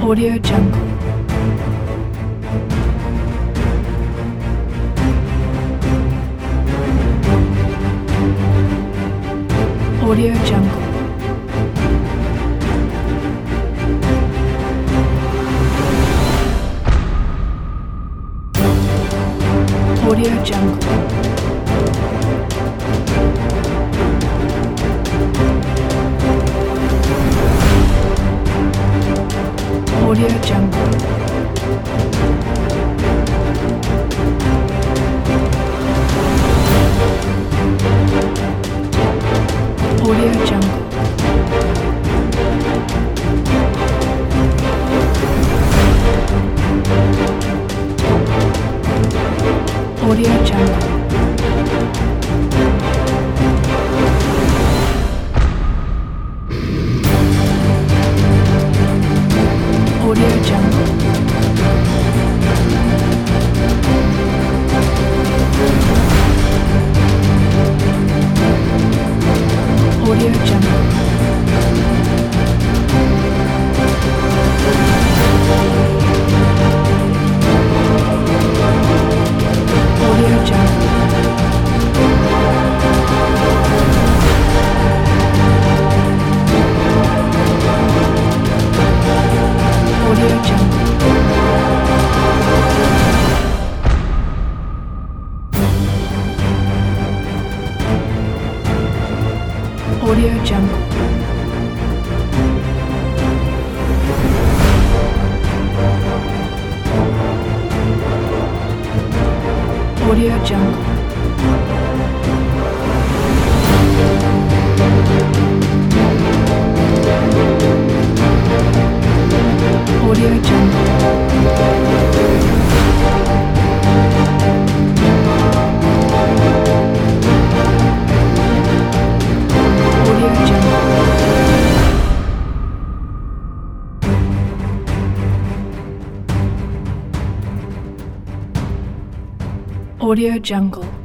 Audio Jungle. Audio Jungle. Audio Jungle. Audio Jungle. Audio Jungle. Audio Jungle. Audio Jungle. Audio Jungle. Audio Jungle. Audio Jungle. Audio Jungle. Audio Jungle. Audio Jungle. Audio Jungle. Audio Jungle.